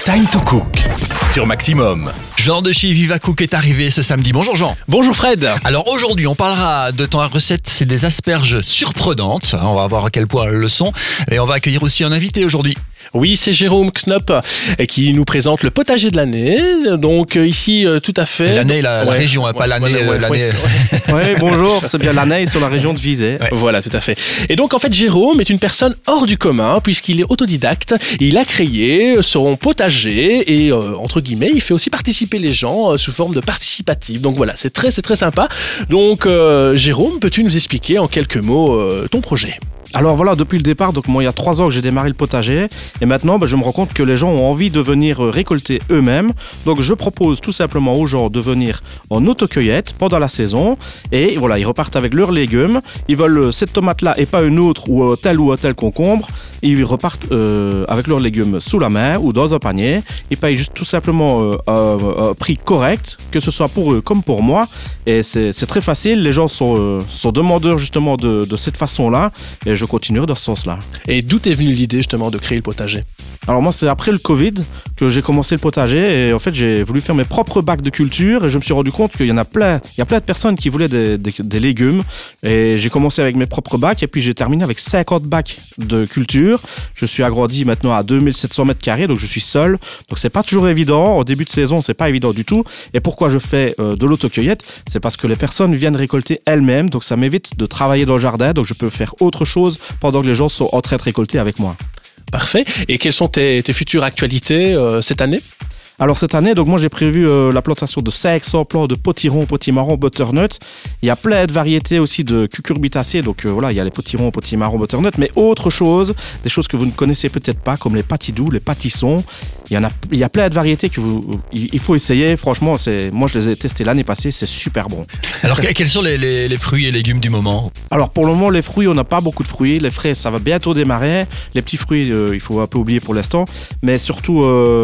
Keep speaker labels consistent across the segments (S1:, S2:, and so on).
S1: Time to Cook sur Maximum.
S2: Jean de chez Viva Cook est arrivé ce samedi. Bonjour Jean.
S3: Bonjour Fred.
S2: Alors aujourd'hui, on parlera de ton recette, c'est des asperges surprenantes. On va voir à quel point elles le sont. Et on va accueillir aussi un invité aujourd'hui.
S3: Oui, c'est Jérôme Knop qui nous présente le potager de l'année. Donc ici, tout à fait.
S2: L'année, la région, pas l'année. L'année.
S4: Oui, bonjour, c'est bien l'année sur la région de Visé.
S3: Ouais. Voilà, tout à fait. Et donc en fait, Jérôme est une personne hors du commun puisqu'il est autodidacte. Il a créé son potager et entre guillemets, il fait aussi participer les gens sous forme de participatif. Donc voilà, c'est très sympa. Donc Jérôme, peux-tu nous expliquer en quelques mots ton projet ?
S4: Alors voilà, depuis le départ, donc moi il y a 3 ans que j'ai démarré le potager et maintenant je me rends compte que les gens ont envie de venir récolter eux-mêmes. Donc je propose tout simplement aux gens de venir en autocueillette pendant la saison et voilà, ils repartent avec leurs légumes. Ils veulent cette tomate-là et pas une autre ou tel concombre. Ils repartent avec leurs légumes sous la main ou dans un panier. Ils payent juste tout simplement un prix correct, que ce soit pour eux comme pour moi. Et c'est très facile, les gens sont demandeurs justement de cette façon-là. Et je continuerai dans ce sens-là.
S3: Et d'où est venue l'idée justement de créer le potager ?
S4: Alors moi, c'est après le Covid que j'ai commencé le potager et en fait, j'ai voulu faire mes propres bacs de culture et je me suis rendu compte qu'il y a plein de personnes qui voulaient des légumes et j'ai commencé avec mes propres bacs et puis j'ai terminé avec 50 bacs de culture. Je suis agrandi maintenant à 2700 mètres carrés, donc je suis seul. Donc c'est pas toujours évident. Au début de saison, c'est pas évident du tout. Et pourquoi je fais de l'autocueillette ? C'est parce que les personnes viennent récolter elles-mêmes, donc ça m'évite de travailler dans le jardin, donc je peux faire autre chose pendant que les gens sont en train de récolter avec moi.
S3: Parfait. Et quelles sont tes futures actualités cette année ?
S4: Alors cette année, donc moi j'ai prévu la plantation de 500 plants de potiron, potimarron, butternut. Il y a plein de variétés aussi de cucurbitacées, donc voilà, il y a les potirons, potimarron, butternut, mais autre chose, des choses que vous ne connaissez peut-être pas, comme les patidous, les pâtissons. Il y a plein de variétés il faut essayer. Franchement, moi je les ai testés l'année passée, c'est super bon.
S2: Alors quels sont les fruits et légumes du moment ?
S4: Alors pour le moment, les fruits, on n'a pas beaucoup de fruits. Les fraises, ça va bientôt démarrer. Les petits fruits, il faut un peu oublier pour l'instant, mais surtout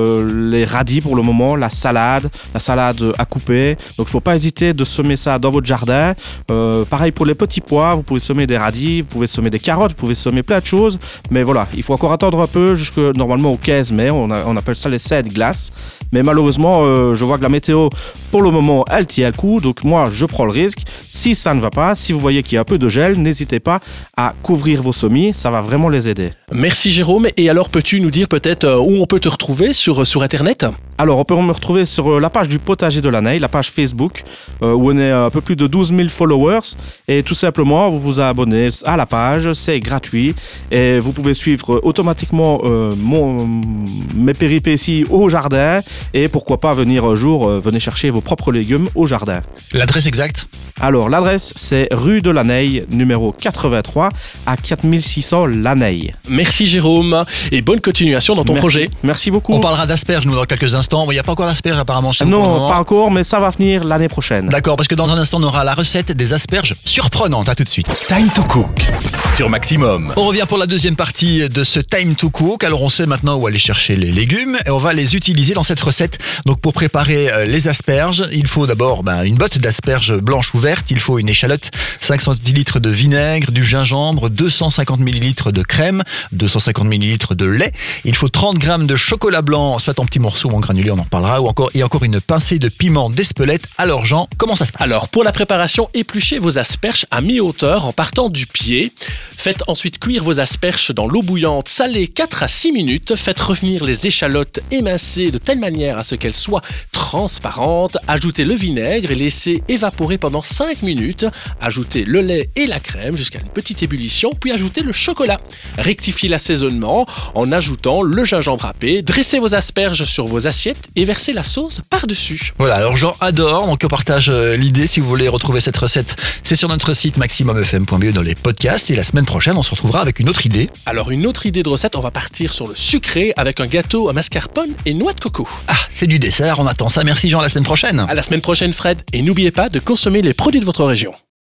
S4: les radis pour le moment, la salade à couper. Donc il ne faut pas hésiter de semer ça dans votre jardin. Pareil pour les petits pois, vous pouvez semer des radis, vous pouvez semer des carottes, vous pouvez semer plein de choses. Mais voilà, il faut encore attendre un peu jusque normalement au 15 mai. On appelle ça les serres de glace. Mais malheureusement, je vois que la météo, pour le moment, elle tient le coup. Donc moi, je prends le risque. Si ça ne va pas, si vous voyez qu'il y a un peu de gel, n'hésitez pas à couvrir vos semis. Ça va vraiment les aider.
S3: Merci Jérôme. Et alors, peux-tu nous dire peut-être où on peut te retrouver sur Internet ?
S4: Alors, on peut me retrouver sur la page du potager de l'année, la page Facebook, où on est un peu plus de 12 000 followers. Et tout simplement, vous vous abonnez à la page, c'est gratuit. Et vous pouvez suivre automatiquement mes péripéties au jardin. Et pourquoi pas venir un jour, venez chercher vos propres légumes au jardin.
S2: L'adresse exacte ?
S4: Alors, l'adresse, c'est rue de l'Anneille, numéro 83, à 4600 l'Anneille.
S3: Merci Jérôme et bonne continuation dans ton projet.
S4: Merci beaucoup.
S2: On parlera d'asperges, nous, dans quelques instants. Il n'y a pas encore d'asperges, apparemment, chez vous.
S4: Non, pas encore, mais ça va venir l'année prochaine.
S2: D'accord, parce que dans un instant, on aura la recette des asperges surprenantes. À tout de suite.
S1: Time to Cook sur Maximum.
S2: On revient pour la deuxième partie de ce Time to Cook. Alors, on sait maintenant où aller chercher les légumes et on va les utiliser dans cette recette. Donc, pour préparer les asperges, il faut d'abord une botte d'asperges blanches ou vertes. Il faut une échalote, 5 centilitres de vinaigre, du gingembre, 250 ml de crème, 250 ml de lait. Il faut 30 g de chocolat blanc, soit en petits morceaux ou en granulés, on en reparlera, et encore une pincée de piment d'Espelette. Alors Jean, comment ça se passe ?
S3: Alors pour la préparation, épluchez vos asperges à mi-hauteur en partant du pied. Faites ensuite cuire vos asperges dans l'eau bouillante salée 4 à 6 minutes. Faites revenir les échalotes émincées de telle manière à ce qu'elles soient transparentes. Ajoutez le vinaigre et laissez évaporer pendant 5 minutes. Ajoutez le lait et la crème jusqu'à une petite ébullition, puis ajoutez le chocolat. Rectifiez l'assaisonnement en ajoutant le gingembre râpé. Dressez vos asperges sur vos assiettes et versez la sauce par-dessus.
S2: Voilà, alors Jean adore, donc on partage l'idée. Si vous voulez retrouver cette recette, c'est sur notre site maximumfm.be dans les podcasts. Et la semaine prochaine, on se retrouvera avec une autre idée.
S3: Alors une autre idée de recette, on va partir sur le sucré avec un gâteau à mascarpone et noix de coco.
S2: Ah, c'est du dessert, on attend ça. Merci Jean, à la semaine prochaine.
S3: À la semaine prochaine Fred, et n'oubliez pas de consommer les produits de votre région.